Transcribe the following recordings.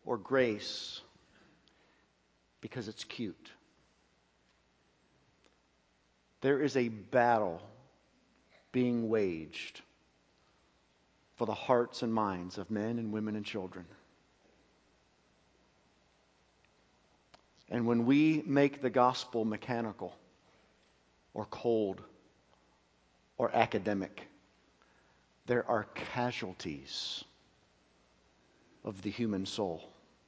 or grace because it's cute. There is a battle being waged for the hearts and minds of men and women and children. And when we make the gospel mechanical or cold or academic, there are casualties of the human soul.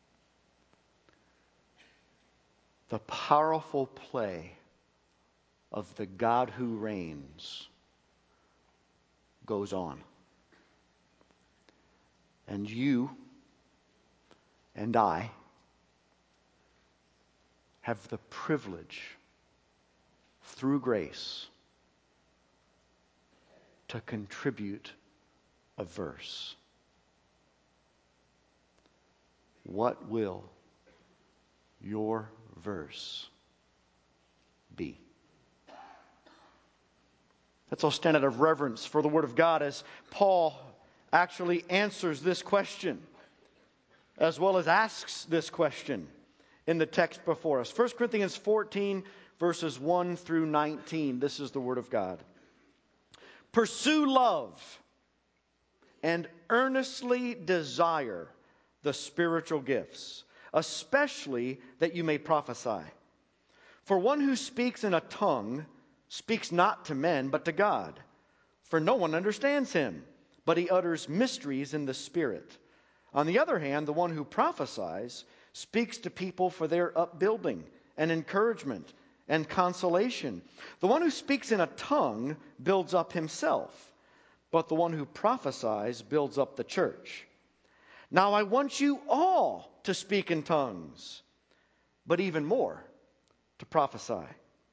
The powerful play of the God who reigns goes on. And you and I have the privilege, through grace, to contribute a verse. What will your verse be? Let's all stand out of reverence for the Word of God as Paul actually answers this question, as well as asks this question in the text before us. 1 Corinthians 14, verses 1 through 19. This is the Word of God. Pursue love and earnestly desire the spiritual gifts, especially that you may prophesy. For one who speaks in a tongue speaks not to men, but to God. For no one understands him, but he utters mysteries in the Spirit. On the other hand, the one who prophesies speaks to people for their upbuilding and encouragement and consolation. The one who speaks in a tongue builds up himself, but the one who prophesies builds up the church. Now I want you all to speak in tongues, but even more, to prophesy.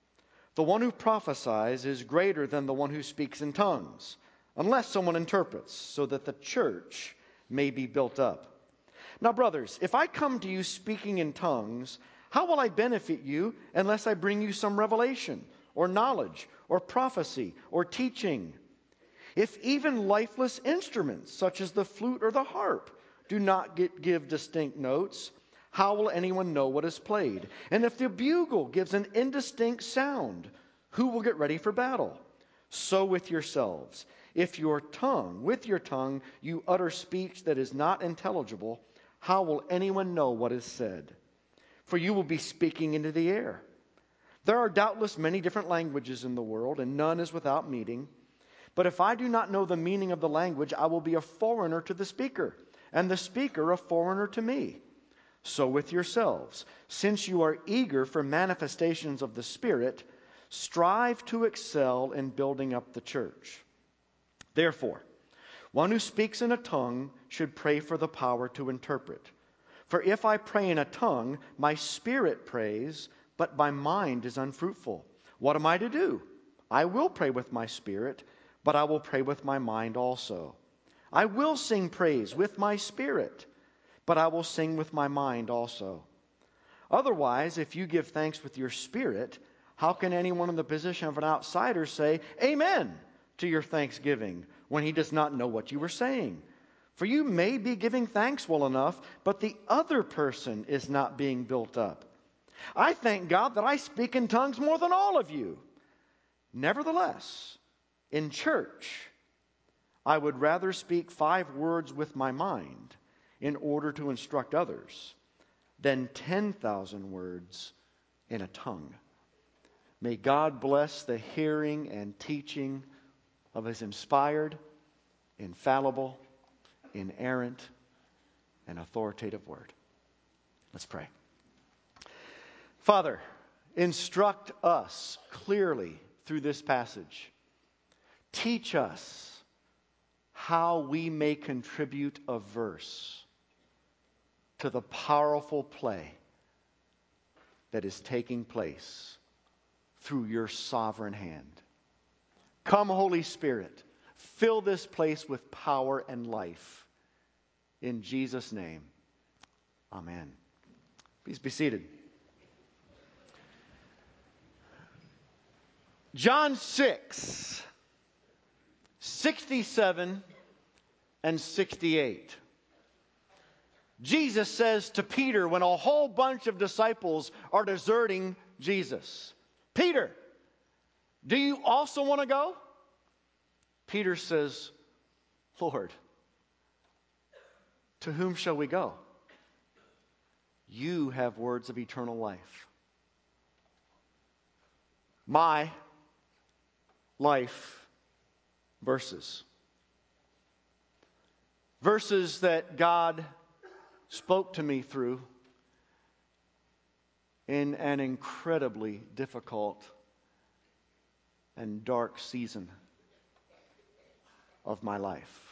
The one who prophesies is greater than the one who speaks in tongues, unless someone interprets, so that the church may be built up. Now, brothers, if I come to you speaking in tongues, how will I benefit you unless I bring you some revelation, or knowledge, or prophecy, or teaching? If even lifeless instruments, such as the flute or the harp, do not give distinct notes, how will anyone know what is played? And if the bugle gives an indistinct sound, who will get ready for battle? So with yourselves. If with your tongue, you utter speech that is not intelligible, how will anyone know what is said? For you will be speaking into the air. There are doubtless many different languages in the world, and none is without meaning. But if I do not know the meaning of the language, I will be a foreigner to the speaker, and the speaker a foreigner to me. So with yourselves, since you are eager for manifestations of the Spirit, strive to excel in building up the church. Therefore, one who speaks in a tongue should pray for the power to interpret. For if I pray in a tongue, my spirit prays, but my mind is unfruitful. What am I to do? I will pray with my spirit, but I will pray with my mind also. I will sing praise with my spirit, but I will sing with my mind also. Otherwise, if you give thanks with your spirit, how can anyone in the position of an outsider say, Amen, to your thanksgiving, when he does not know what you are saying? For you may be giving thanks well enough, but the other person is not being built up. I thank God that I speak in tongues more than all of you. Nevertheless, in church, I would rather speak 5 words with my mind in order to instruct others than 10,000 words in a tongue. May God bless the hearing and teaching of His inspired, infallible, inerrant, and authoritative word. Let's pray. Father, instruct us clearly through this passage. Teach us how we may contribute a verse to the powerful play that is taking place through your sovereign hand. Come, Holy Spirit, fill this place with power and life. In Jesus' name, amen. Please be seated. John 6, 67 and 68. Jesus says to Peter when a whole bunch of disciples are deserting Jesus, "Peter, do you also want to go?" Peter says, "Lord, to whom shall we go? You have words of eternal life." My life verses. Verses that God spoke to me through in an incredibly difficult and dark season of my life.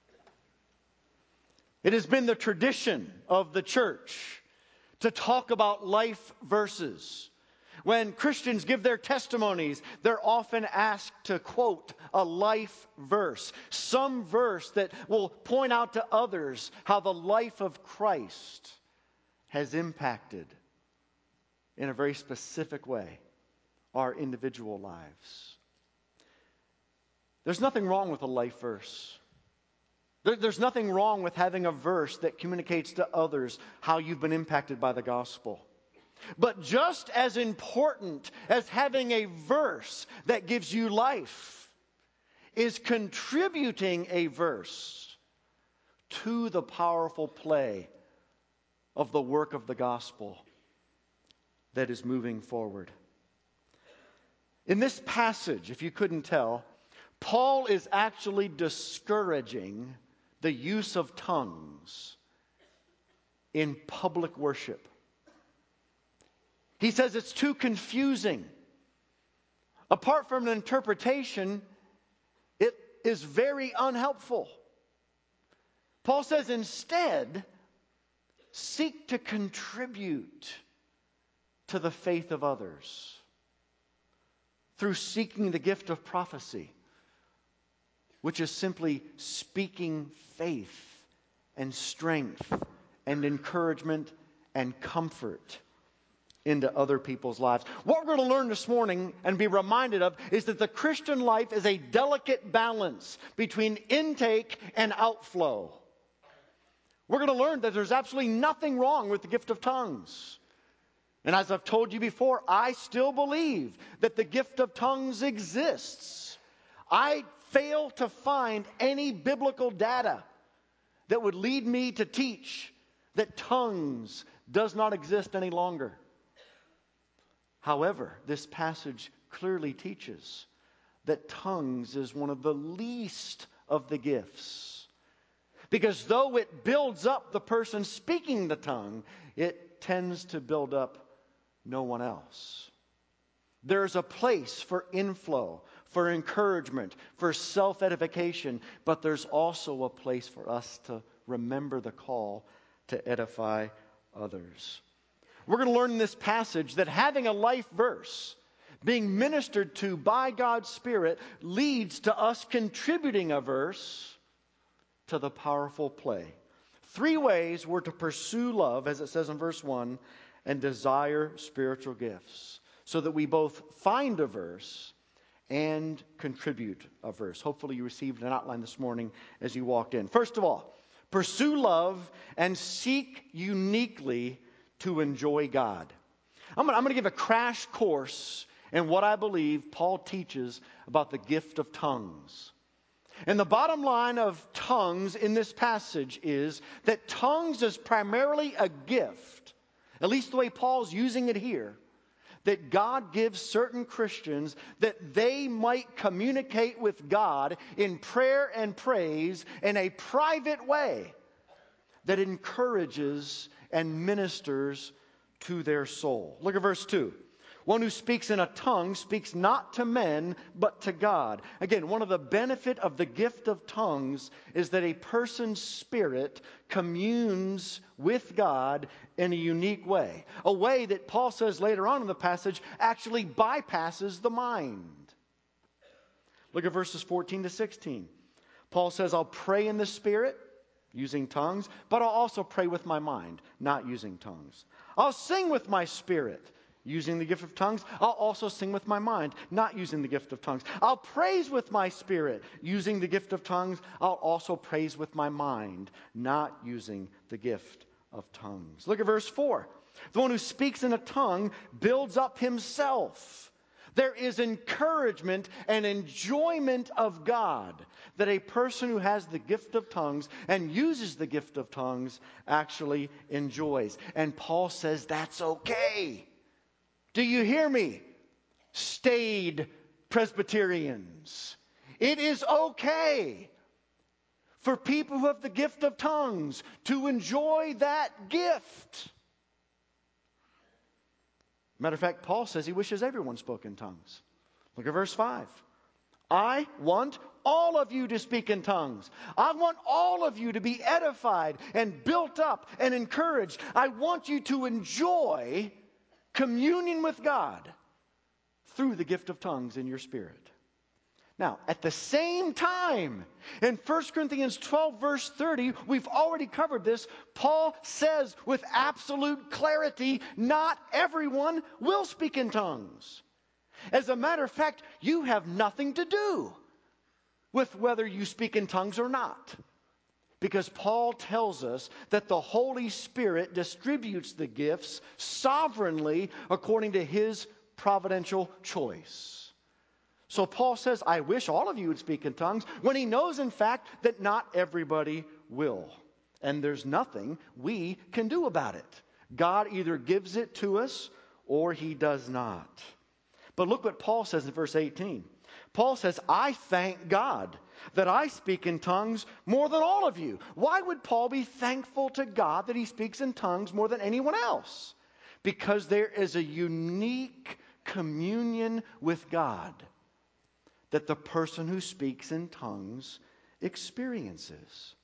It has been the tradition of the church to talk about life verses. When Christians give their testimonies, they're often asked to quote a life verse, some verse that will point out to others how the life of Christ has impacted, in a very specific way, our individual lives. There's nothing wrong with a life verse. There's nothing wrong with having a verse that communicates to others how you've been impacted by the gospel. But just as important as having a verse that gives you life is contributing a verse to the powerful play of the work of the gospel that is moving forward. In this passage, if you couldn't tell, Paul is actually discouraging the use of tongues in public worship. He says it's too confusing. Apart from an interpretation, it is very unhelpful. Paul says instead, seek to contribute to the faith of others through seeking the gift of prophecy, which is simply speaking faith and strength and encouragement and comfort into other people's lives. What we're going to learn this morning and be reminded of is that the Christian life is a delicate balance between intake and outflow. We're going to learn that there's absolutely nothing wrong with the gift of tongues. And as I've told you before, I still believe that the gift of tongues exists. I fail to find any biblical data that would lead me to teach that tongues does not exist any longer. However, this passage clearly teaches that tongues is one of the least of the gifts. Because though it builds up the person speaking the tongue, it tends to build up no one else. There's a place for inflow, for encouragement, for self-edification, but there's also a place for us to remember the call to edify others. We're going to learn in this passage that having a life verse, being ministered to by God's Spirit, leads to us contributing a verse to the powerful play. 3 ways we're to pursue love, as it says in verse 1, and desire spiritual gifts, so that we both find a verse and contribute a verse. Hopefully you received an outline this morning as you walked in. First of all, pursue love and seek uniquely to enjoy God. I'm going to give a crash course in what I believe Paul teaches about the gift of tongues. And the bottom line of tongues in this passage is that tongues is primarily a gift, at least the way Paul's using it here, that God gives certain Christians that they might communicate with God in prayer and praise in a private way that encourages and ministers to their soul. Look at verse 2. One who speaks in a tongue speaks not to men, but to God. Again, one of the benefit of the gift of tongues is that a person's spirit communes with God in a unique way. A way that Paul says later on in the passage actually bypasses the mind. Look at verses 14 to 16. Paul says, I'll pray in the Spirit, using tongues, but I'll also pray with my mind, not using tongues. I'll sing with my spirit, using the gift of tongues. I'll also sing with my mind, not using the gift of tongues. I'll praise with my spirit, using the gift of tongues. I'll also praise with my mind, not using the gift of tongues. Look at verse 4. The one who speaks in a tongue builds up himself. There is encouragement and enjoyment of God that a person who has the gift of tongues and uses the gift of tongues actually enjoys. And Paul says that's okay. Do you hear me? Staid Presbyterians. It is okay for people who have the gift of tongues to enjoy that gift. Matter of fact, Paul says he wishes everyone spoke in tongues. Look at verse 5. I want all of you to speak in tongues. I want all of you to be edified and built up and encouraged. I want you to enjoy communion with God through the gift of tongues in your spirit. Now, at the same time, in 1 Corinthians 12, verse 30, we've already covered this. Paul says with absolute clarity, not everyone will speak in tongues. As a matter of fact, you have nothing to do with whether you speak in tongues or not. Because Paul tells us that the Holy Spirit distributes the gifts sovereignly according to his providential choice. So Paul says, I wish all of you would speak in tongues, when he knows, in fact, that not everybody will. And there's nothing we can do about it. God either gives it to us or he does not. But look what Paul says in verse 18. Paul says, I thank God that I speak in tongues more than all of you. Why would Paul be thankful to God that he speaks in tongues more than anyone else? Because there is a unique communion with God that the person who speaks in tongues experiences.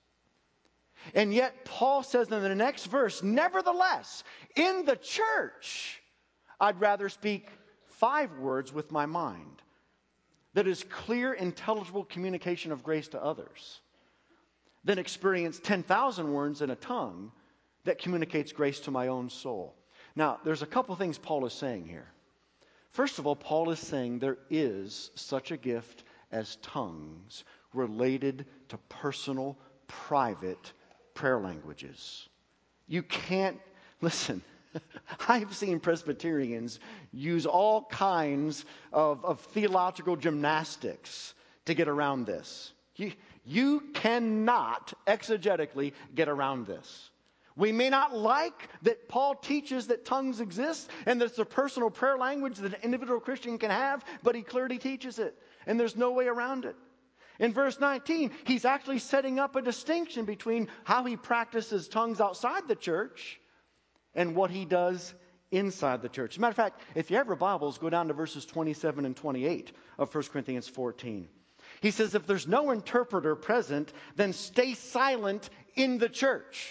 And yet Paul says in the next verse, nevertheless, in the church, I'd rather speak 5 words with my mind. That is clear, intelligible communication of grace to others, than experience 10,000 words in a tongue that communicates grace to my own soul. Now, there's a couple things Paul is saying here. First of all, Paul is saying there is such a gift as tongues related to personal, private prayer languages. You can't, listen, I've seen Presbyterians use all kinds of theological gymnastics to get around this. You cannot exegetically get around this. We may not like that Paul teaches that tongues exist and that it's a personal prayer language that an individual Christian can have, but he clearly teaches it, and there's no way around it. In verse 19, he's actually setting up a distinction between how he practices tongues outside the church and what he does inside the church. As a matter of fact, if you have your Bibles, go down to verses 27 and 28 of 1 Corinthians 14. He says, if there's no interpreter present, then stay silent in the church.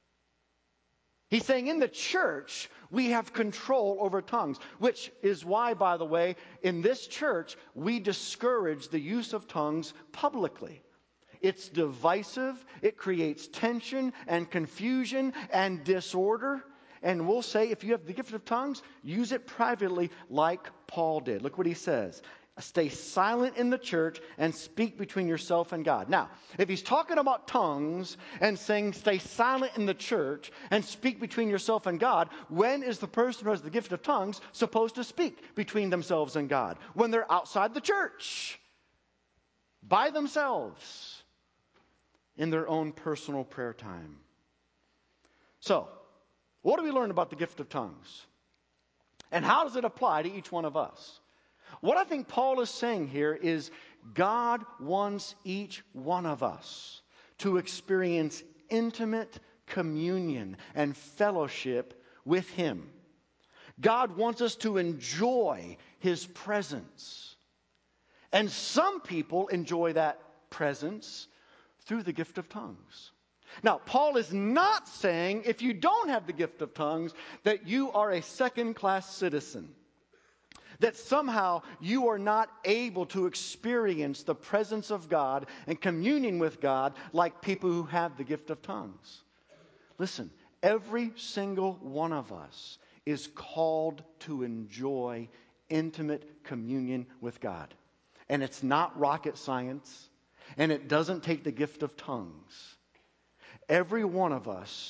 He's saying in the church, we have control over tongues, which is why, by the way, in this church, we discourage the use of tongues publicly. It's divisive, it creates tension and confusion and disorder. And we'll say, if you have the gift of tongues, use it privately like Paul did. Look what he says. Stay silent in the church and speak between yourself and God. Now, if he's talking about tongues and saying stay silent in the church and speak between yourself and God, when is the person who has the gift of tongues supposed to speak between themselves and God? When they're outside the church, by themselves, in their own personal prayer time. So, what do we learn about the gift of tongues? And how does it apply to each one of us? What I think Paul is saying here is God wants each one of us to experience intimate communion and fellowship with Him. God wants us to enjoy His presence. And some people enjoy that presence through the gift of tongues. Now, Paul is not saying if you don't have the gift of tongues that you are a second-class citizen. That somehow you are not able to experience the presence of God and communion with God like people who have the gift of tongues. Listen, every single one of us is called to enjoy intimate communion with God. And it's not rocket science, and it doesn't take the gift of tongues. Every one of us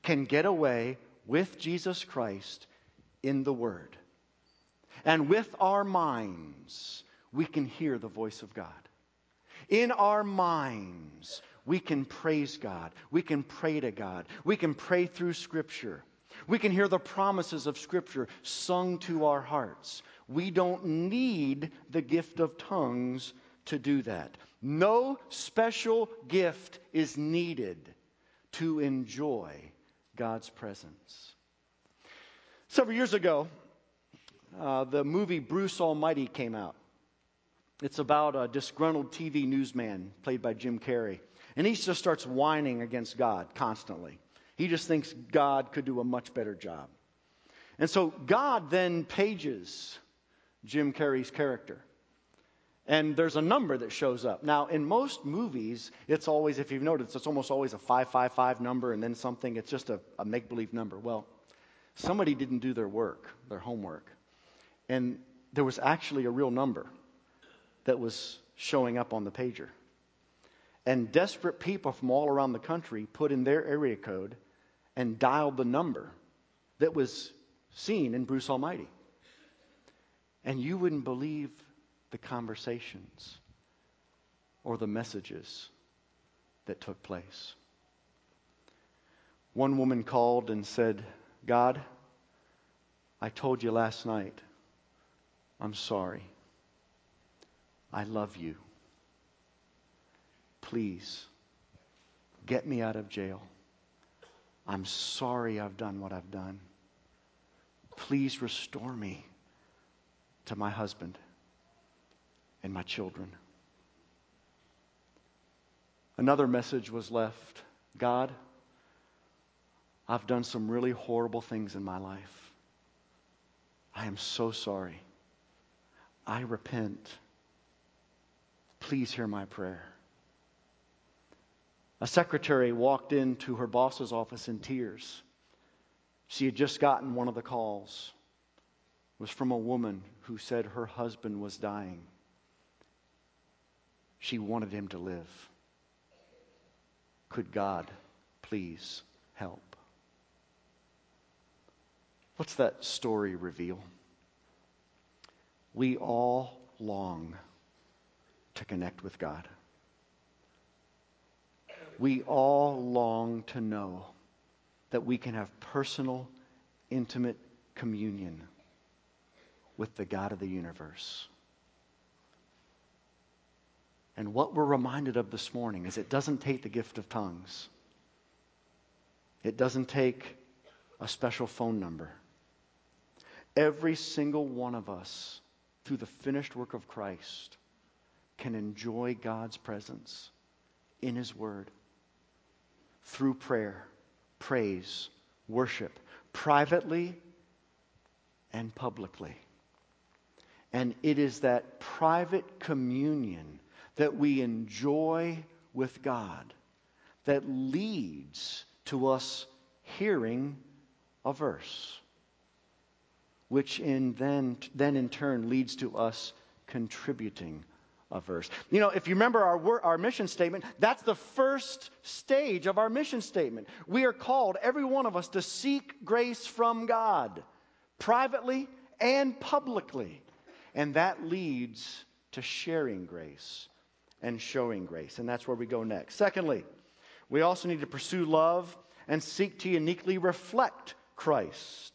can get away with Jesus Christ in the Word. And with our minds, we can hear the voice of God. In our minds, we can praise God. We can pray to God. We can pray through Scripture. We can hear the promises of Scripture sung to our hearts. We don't need the gift of tongues to do that. No special gift is needed to enjoy God's presence. Several years ago, the movie Bruce Almighty came out. It's about a disgruntled TV newsman played by Jim Carrey. And he just starts whining against God constantly. He just thinks God could do a much better job. And so God then pages Jim Carrey's character. And there's a number that shows up. Now, in most movies, it's always, if you've noticed, it's almost always a 555 number and then something. It's just a make-believe number. Well, somebody didn't do their work, their homework. And there was actually a real number that was showing up on the pager. And desperate people from all around the country put in their area code and dialed the number that was seen in Bruce Almighty. And you wouldn't believe the conversations or the messages that took place. One woman called and said, God, I told you last night, I'm sorry. I love you. Please, get me out of jail. I'm sorry I've done what I've done. Please restore me to my husband and my children. Another message was left. God, I've done some really horrible things in my life. I am so sorry. I repent. Please hear my prayer. A secretary walked into her boss's office in tears. She had just gotten one of the calls. It was from a woman who said her husband was dying. She wanted him to live. Could God please help? What's that story reveal? We all long to connect with God. We all long to know that we can have personal, intimate communion with the God of the universe. And what we're reminded of this morning is it doesn't take the gift of tongues. It doesn't take a special phone number. Every single one of us, through the finished work of Christ, can enjoy God's presence in His Word through prayer, praise, worship, privately and publicly. And it is that private communion that we enjoy with God that leads to us hearing a verse, which then in turn leads to us contributing a verse. You know, if you remember our mission statement, that's the first stage of our mission statement. We are called, every one of us, to seek grace from God, privately and publicly. And that leads to sharing grace and showing grace. And that's where we go next. Secondly, we also need to pursue love and seek to uniquely reflect Christ.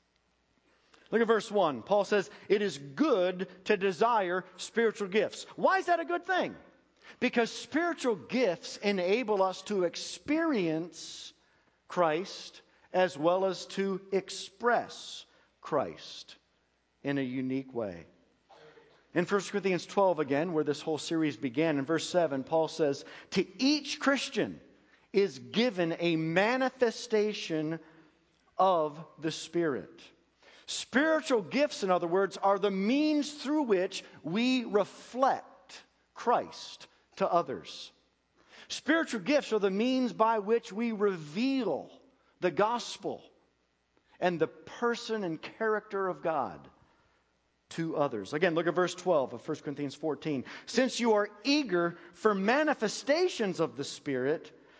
Look at verse 1. Paul says, it is good to desire spiritual gifts. Why is that a good thing? Because spiritual gifts enable us to experience Christ as well as to express Christ in a unique way. In 1 Corinthians 12 again, where this whole series began, in verse 7, Paul says, to each Christian is given a manifestation of the Spirit. Spiritual gifts, in other words, are the means through which we reflect Christ to others. Spiritual gifts are the means by which we reveal the gospel and the person and character of God to others. Again, look at verse 12 of 1 Corinthians 14. Since you are eager for manifestations of the Spirit,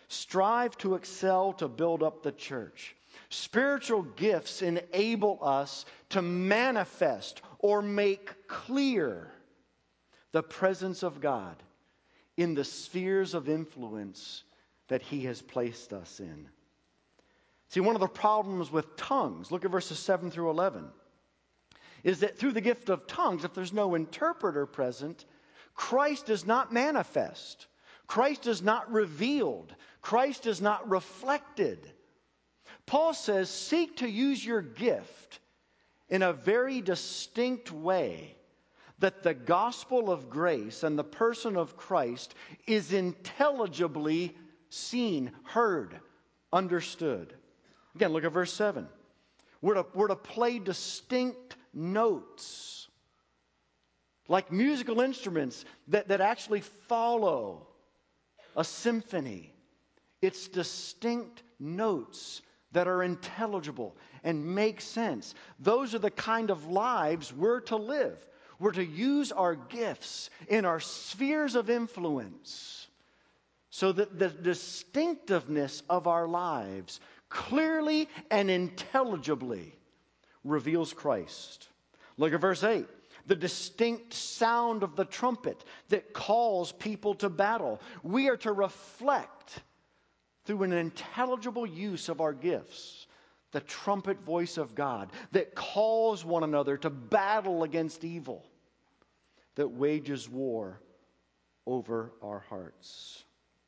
strive to excel to build up the church. Spiritual gifts enable us to manifest or make clear the presence of God in the spheres of influence that He has placed us in. See, one of the problems with tongues, look at verses 7 through 11, is that through the gift of tongues, if there's no interpreter present, Christ is not manifest. Christ is not revealed. Christ is not reflected. Paul says, seek to use your gift in a very distinct way, that the gospel of grace and the person of Christ is intelligibly seen, heard, understood. Again, look at verse 7. We're to play distinct notes, like musical instruments that actually follow a symphony. It's distinct notes that are intelligible and make sense. Those are the kind of lives we're to live. We're to use our gifts in our spheres of influence so that the distinctiveness of our lives clearly and intelligibly reveals Christ. Look at verse 8. The distinct sound of the trumpet that calls people to battle. We are to reflect through an intelligible use of our gifts the trumpet voice of God that calls one another to battle against evil, that wages war over our hearts.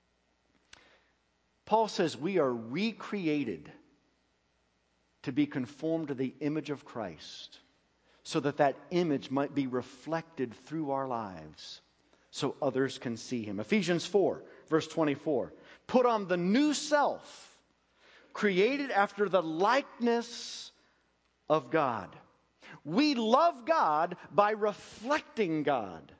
Paul says we are recreated to be conformed to the image of Christ, so that that image might be reflected through our lives so others can see Him. Ephesians 4, verse 24. Put on the new self, created after the likeness of God. We love God by reflecting God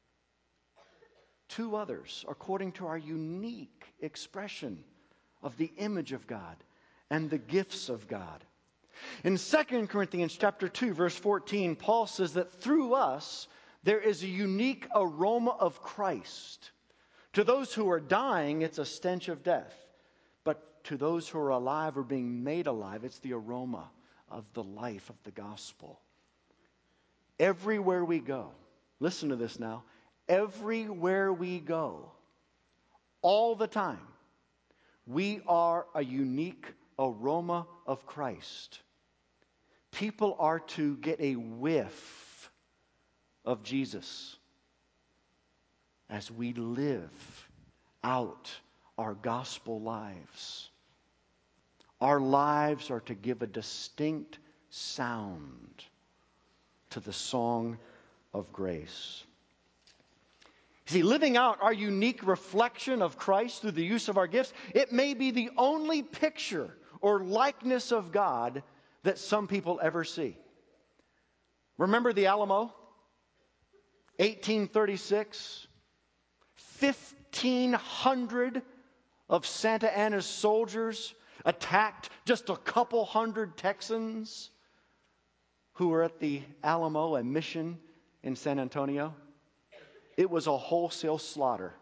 to others according to our unique expression of the image of God and the gifts of God. In 2 Corinthians chapter 2, verse 14, Paul says that through us there is a unique aroma of Christ. To those who are dying, it's a stench of death. But to those who are alive or being made alive, it's the aroma of the life of the gospel. Everywhere we go, listen to this now, everywhere we go, all the time, we are a unique aroma of Christ. People are to get a whiff of Jesus as we live out our gospel lives. Our lives are to give a distinct sound to the song of grace. See, living out our unique reflection of Christ through the use of our gifts, it may be the only picture or likeness of God that some people ever see. Remember the Alamo? 1836. 1,500 of Santa Anna's soldiers attacked just a couple hundred Texans who were at the Alamo, a mission in San Antonio. It was a wholesale slaughter.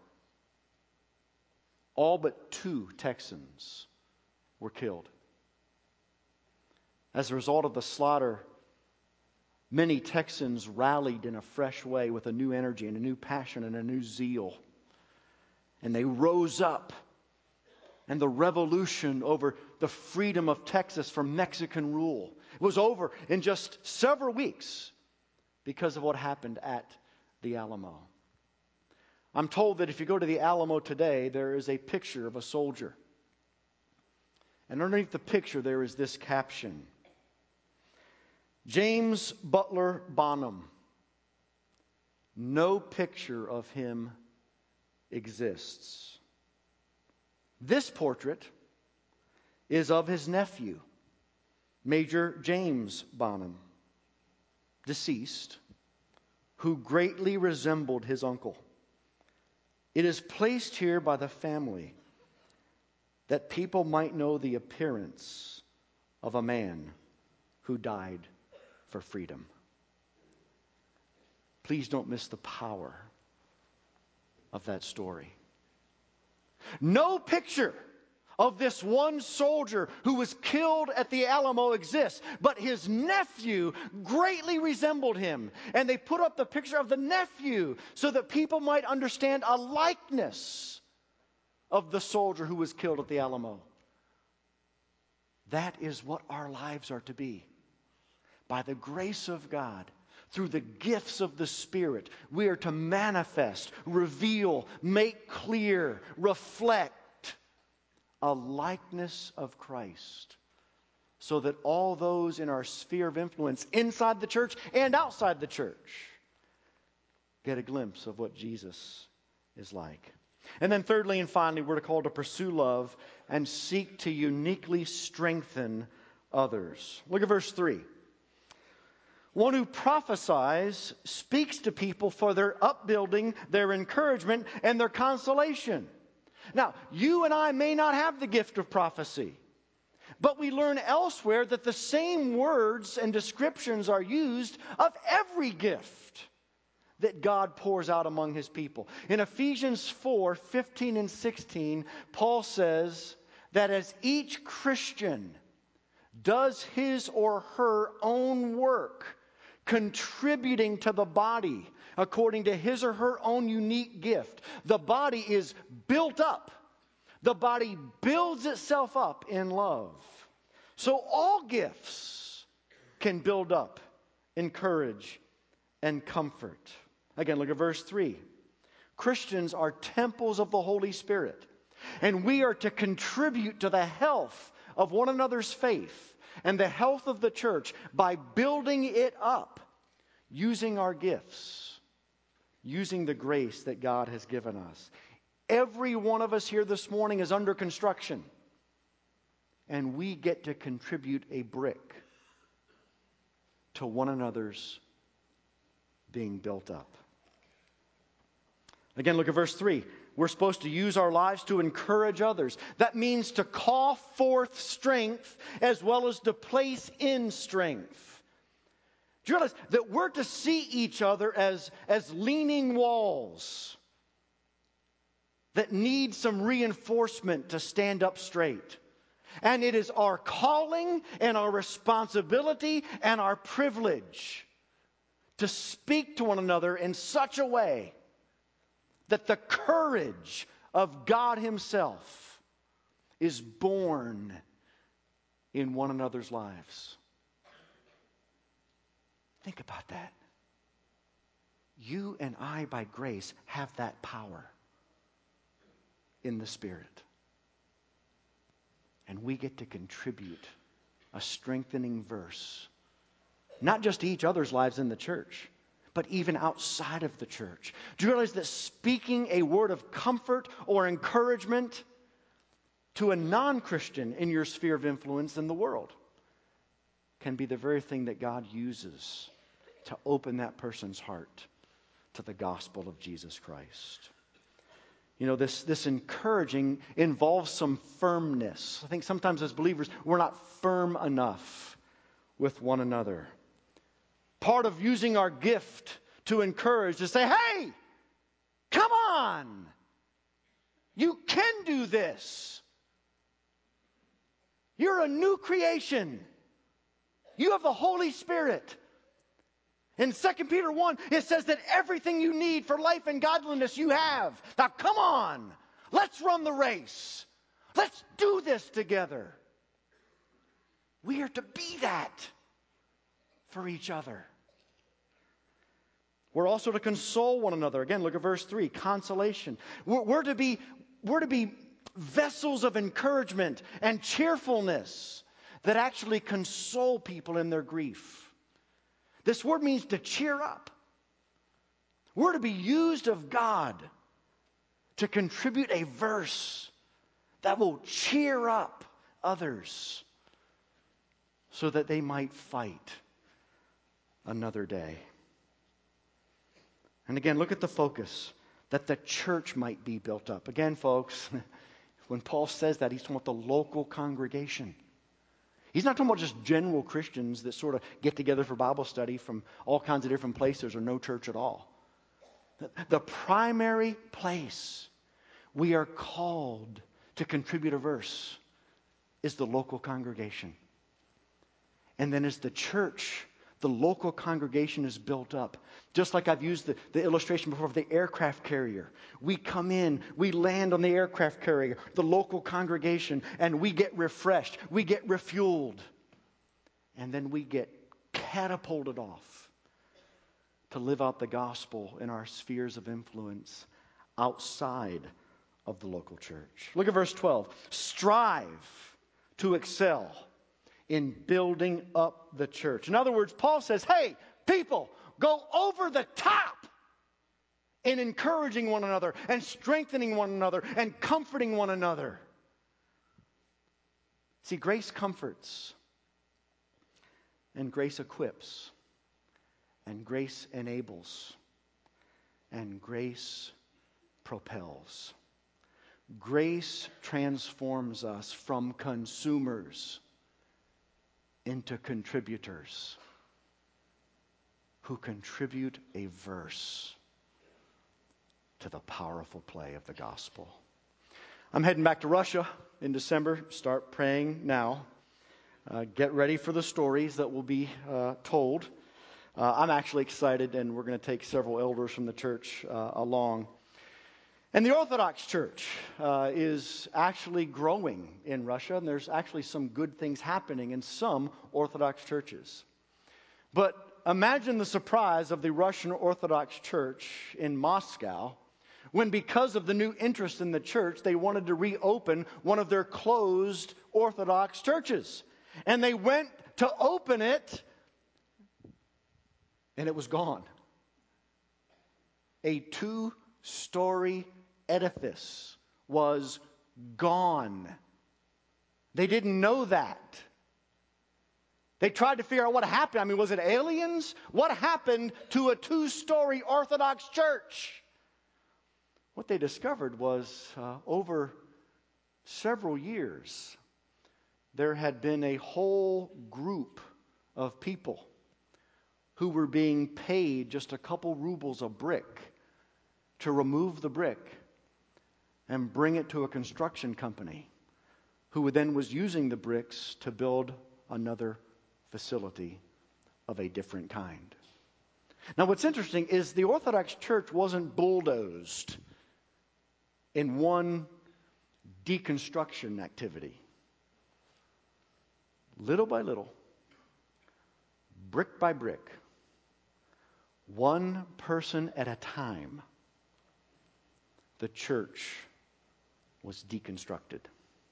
All but 2 Texans were killed. As a result of the slaughter, many Texans rallied in a fresh way with a new energy and a new passion and a new zeal. And they rose up. And the revolution over the freedom of Texas from Mexican rule was over in just several weeks because of what happened at the Alamo. I'm told that if you go to the Alamo today, there is a picture of a soldier. And underneath the picture, there is this caption: James Butler Bonham. No picture of him exists. This portrait is of his nephew, Major James Bonham, deceased, who greatly resembled his uncle. It is placed here by the family that people might know the appearance of a man who died for freedom. Please don't miss the power of that story. No picture of this one soldier who was killed at the Alamo exists, but his nephew greatly resembled him. And they put up the picture of the nephew so that people might understand a likeness of the soldier who was killed at the Alamo. That is what our lives are to be. By the grace of God, through the gifts of the Spirit, we are to manifest, reveal, make clear, reflect a likeness of Christ, so that all those in our sphere of influence, inside the church and outside the church, get a glimpse of what Jesus is like. And then thirdly and finally, we're called to pursue love and seek to uniquely strengthen others. Look at verse 3. One who prophesies speaks to people for their upbuilding, their encouragement, and their consolation. Now, you and I may not have the gift of prophecy, but we learn elsewhere that the same words and descriptions are used of every gift that God pours out among His people. In Ephesians 4:15 and 16, Paul says that as each Christian does his or her own work, contributing to the body according to his or her own unique gift, the body is built up. The body builds itself up in love. So all gifts can build up, encourage, and comfort. Again, look at verse 3. Christians are temples of the Holy Spirit, and we are to contribute to the health of one another's faith and the health of the church by building it up, using our gifts, using the grace that God has given us. Every one of us here this morning is under construction, and we get to contribute a brick to one another's being built up. Again, look at verse 3. We're supposed to use our lives to encourage others. That means to call forth strength as well as to place in strength. Do you realize that we're to see each other as leaning walls that need some reinforcement to stand up straight? And it is our calling and our responsibility and our privilege to speak to one another in such a way that the courage of God Himself is born in one another's lives. Think about that. You and I, by grace, have that power in the Spirit. And we get to contribute a strengthening verse, not just to each other's lives in the church, but even outside of the church. Do you realize that speaking a word of comfort or encouragement to a non-Christian in your sphere of influence in the world can be the very thing that God uses to open that person's heart to the gospel of Jesus Christ? You know, this encouraging involves some firmness. I think sometimes as believers, we're not firm enough with one another. Part of using our gift to encourage, to say, hey, come on. You can do this. You're a new creation. You have the Holy Spirit. In 2 Peter 1, it says that everything you need for life and godliness you have. Now come on. Let's run the race. Let's do this together. We are to be that for each other. We're also to console one another. Again, look at verse 3, consolation. We're to be vessels of encouragement and cheerfulness that actually console people in their grief. This word means to cheer up. We're to be used of God to contribute a verse that will cheer up others so that they might fight another day. And again, look at the focus, that the church might be built up. Again, folks, when Paul says that, he's talking about the local congregation. He's not talking about just general Christians that sort of get together for Bible study from all kinds of different places or no church at all. The primary place we are called to contribute a verse is the local congregation. And then as the church, the local congregation is built up. Just like I've used the illustration before of the aircraft carrier. We come in, we land on the aircraft carrier, the local congregation, and we get refreshed, we get refueled. And then we get catapulted off to live out the gospel in our spheres of influence outside of the local church. Look at verse 12. Strive to excel in building up the church. In other words, Paul says, hey, people, go over the top in encouraging one another and strengthening one another and comforting one another. See, grace comforts, and grace equips, and grace enables, and grace propels. Grace transforms us from consumers into contributors who contribute a verse to the powerful play of the gospel. I'm heading back to Russia in December. Start praying now. Get ready for the stories that will be told. I'm actually excited, and we're going to take several elders from the church along. And the Orthodox Church is actually growing in Russia, and there's actually some good things happening in some Orthodox churches. But imagine the surprise of the Russian Orthodox Church in Moscow when, because of the new interest in the church, they wanted to reopen one of their closed Orthodox churches. And they went to open it, and it was gone. A 2-story edifice was gone. They didn't know that. They tried to figure out what happened. I mean, was it aliens? What happened to a 2-story Orthodox church? What they discovered was over several years, there had been a whole group of people who were being paid just a couple rubles a brick to remove the brick and bring it to a construction company who then was using the bricks to build another facility of a different kind. Now, what's interesting is the Orthodox Church wasn't bulldozed in one deconstruction activity. Little by little, brick by brick, one person at a time, the church was deconstructed.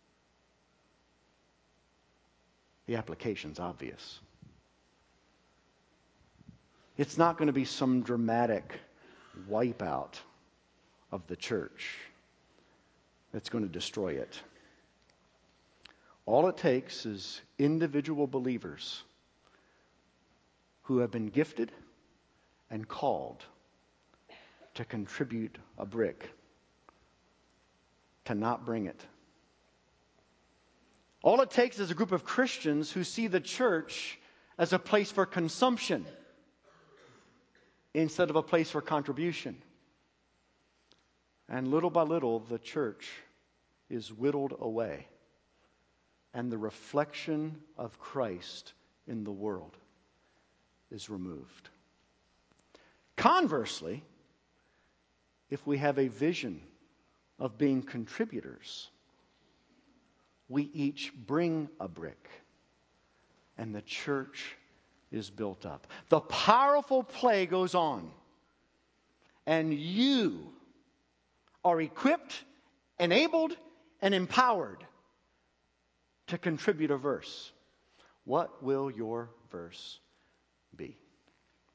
The application's obvious. It's not going to be some dramatic wipeout of the church that's going to destroy it. All it takes is individual believers who have been gifted and called to contribute a brick to not bring it. All it takes is a group of Christians who see the church as a place for consumption instead of a place for contribution. And little by little, the church is whittled away, and the reflection of Christ in the world is removed. Conversely, if we have a vision of being contributors, we each bring a brick, and the church is built up. The powerful play goes on, and you are equipped, enabled, and empowered to contribute a verse. What will your verse be?